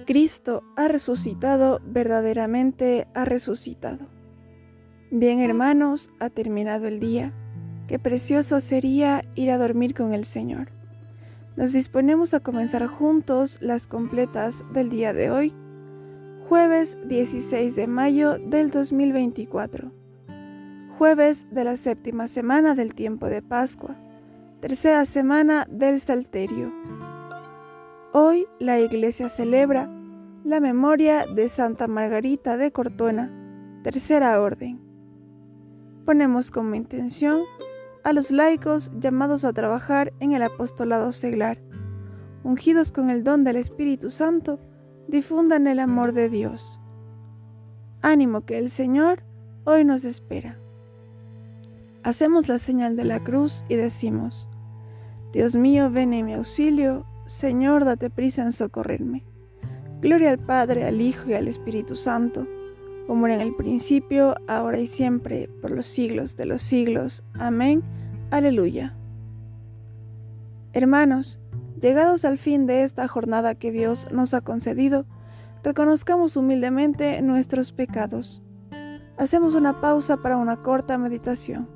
Cristo ha resucitado, verdaderamente ha resucitado. Bien, hermanos, ha terminado el día. Qué precioso sería ir a dormir con el Señor. Nos disponemos a comenzar juntos las completas del día de hoy, jueves 16 de mayo del 2024, jueves de la séptima semana del tiempo de Pascua, tercera semana del Salterio. Hoy la Iglesia celebra la memoria de Santa Margarita de Cortona, tercera orden. Ponemos como intención a los laicos llamados a trabajar en el apostolado seglar, ungidos con el don del Espíritu Santo, difundan el amor de Dios. Ánimo que el Señor hoy nos espera. Hacemos la señal de la cruz y decimos: Dios mío, ven en mi auxilio, Señor, date prisa en socorrerme. Gloria al Padre, al Hijo y al Espíritu Santo, como era en el principio, ahora y siempre, por los siglos de los siglos. Amén. Aleluya. Hermanos, llegados al fin de esta jornada que Dios nos ha concedido, reconozcamos humildemente nuestros pecados. Hacemos una pausa para una corta meditación.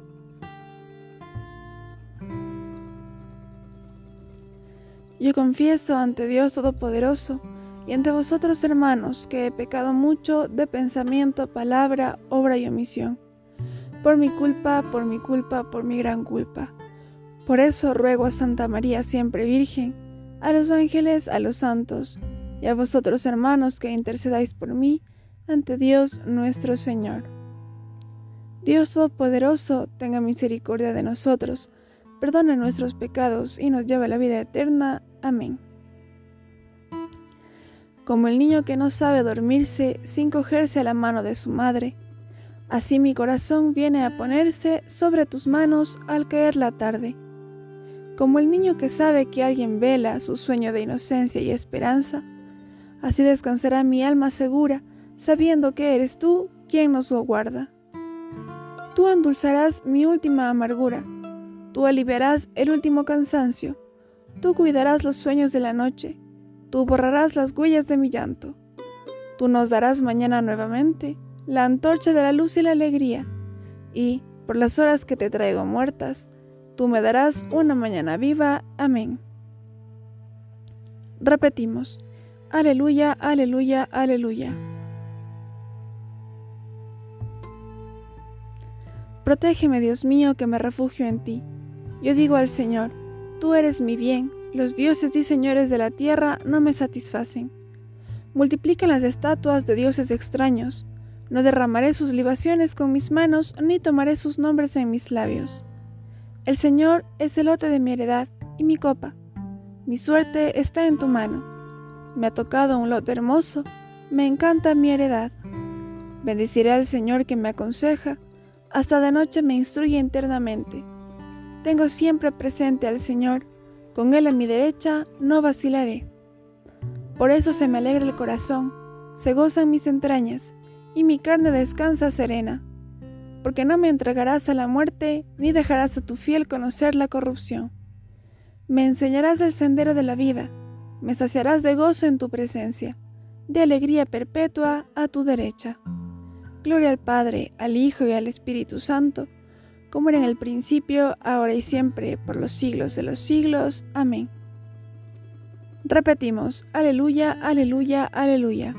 Yo confieso ante Dios Todopoderoso y ante vosotros, hermanos, que he pecado mucho de pensamiento, palabra, obra y omisión. Por mi culpa, por mi gran culpa. Por eso ruego a Santa María siempre Virgen, a los ángeles, a los santos, y a vosotros, hermanos, que intercedáis por mí ante Dios nuestro Señor. Dios Todopoderoso, tenga misericordia de nosotros, perdone nuestros pecados y nos lleve a la vida eterna. Amén. Como el niño que no sabe dormirse sin cogerse a la mano de su madre, así mi corazón viene a ponerse sobre tus manos al caer la tarde. Como el niño que sabe que alguien vela su sueño de inocencia y esperanza, así descansará mi alma segura, sabiendo que eres tú quien nos lo guarda. Tú endulzarás mi última amargura, tú aliviarás el último cansancio, tú cuidarás los sueños de la noche, tú borrarás las huellas de mi llanto. Tú nos darás mañana nuevamente la antorcha de la luz y la alegría, y, por las horas que te traigo muertas, tú me darás una mañana viva. Amén. Repetimos: Aleluya, aleluya, aleluya. Protégeme, Dios mío, que me refugio en ti. Yo digo al Señor: tú eres mi bien, los dioses y señores de la tierra no me satisfacen. Multiplican las estatuas de dioses extraños. No derramaré sus libaciones con mis manos, ni tomaré sus nombres en mis labios. El Señor es el lote de mi heredad y mi copa. Mi suerte está en tu mano. Me ha tocado un lote hermoso, me encanta mi heredad. Bendeciré al Señor que me aconseja, hasta de noche me instruye internamente. Tengo siempre presente al Señor, con Él a mi derecha no vacilaré. Por eso se me alegra el corazón, se gozan mis entrañas, y mi carne descansa serena, porque no me entregarás a la muerte, ni dejarás a tu fiel conocer la corrupción. Me enseñarás el sendero de la vida, me saciarás de gozo en tu presencia, de alegría perpetua a tu derecha. Gloria al Padre, al Hijo y al Espíritu Santo, como era en el principio, ahora y siempre, por los siglos de los siglos. Amén. Repetimos: Aleluya, aleluya, aleluya.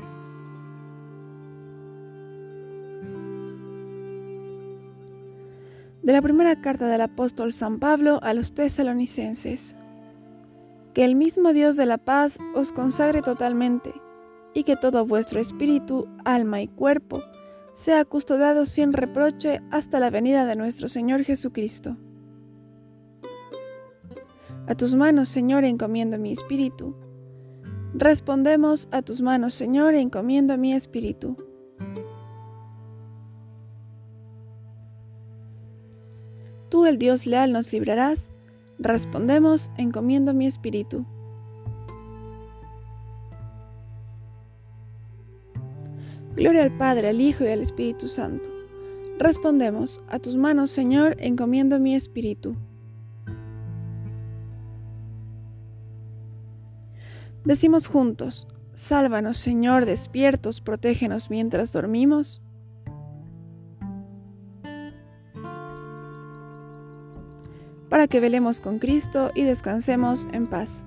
De la primera carta del apóstol San Pablo a los tesalonicenses. Que el mismo Dios de la paz os consagre totalmente, y que todo vuestro espíritu, alma y cuerpo sea custodiado sin reproche hasta la venida de nuestro Señor Jesucristo. A tus manos, Señor, encomiendo mi espíritu. Respondemos: a tus manos, Señor, encomiendo mi espíritu. Tú, el Dios leal, nos librarás. Respondemos: encomiendo mi espíritu. Gloria al Padre, al Hijo y al Espíritu Santo. Respondemos: a tus manos, Señor, encomiendo mi espíritu. Decimos juntos: Sálvanos, Señor, despiertos, protégenos mientras dormimos. Para que velemos con Cristo y descansemos en paz.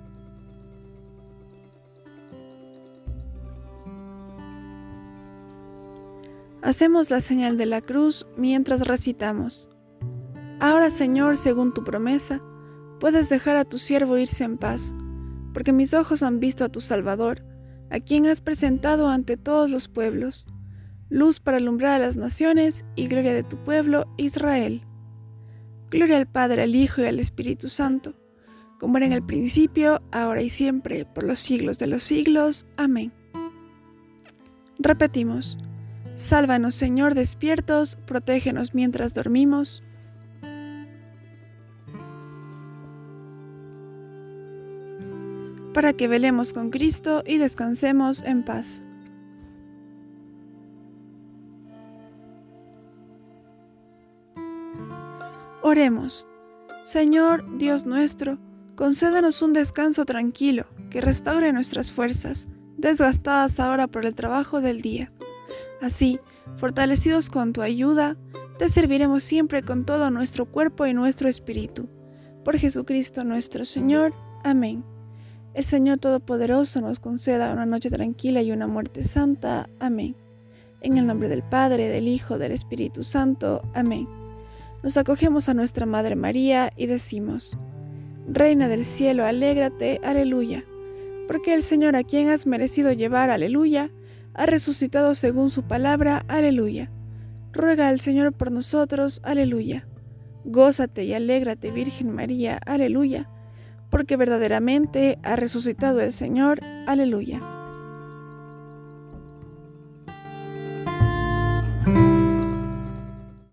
Hacemos la señal de la cruz mientras recitamos. Ahora, Señor, según tu promesa, puedes dejar a tu siervo irse en paz, porque mis ojos han visto a tu Salvador, a quien has presentado ante todos los pueblos, luz para alumbrar a las naciones y gloria de tu pueblo Israel. Gloria al Padre, al Hijo y al Espíritu Santo, como era en el principio, ahora y siempre, por los siglos de los siglos. Amén. Repetimos: sálvanos, Señor, despiertos, protégenos mientras dormimos. Para que velemos con Cristo y descansemos en paz. Oremos. Señor, Dios nuestro, concédenos un descanso tranquilo, que restaure nuestras fuerzas, desgastadas ahora por el trabajo del día. Así, fortalecidos con tu ayuda, te serviremos siempre con todo nuestro cuerpo y nuestro espíritu. Por Jesucristo nuestro Señor. Amén. El Señor Todopoderoso nos conceda una noche tranquila y una muerte santa. Amén. En el nombre del Padre, del Hijo, del Espíritu Santo. Amén. Nos acogemos a nuestra Madre María y decimos: Reina del cielo, alégrate, aleluya, porque el Señor, a quien has merecido llevar, aleluya, ha resucitado según su palabra, aleluya. Ruega al Señor por nosotros, aleluya. Gózate y alégrate, Virgen María, aleluya, porque verdaderamente ha resucitado el Señor, aleluya.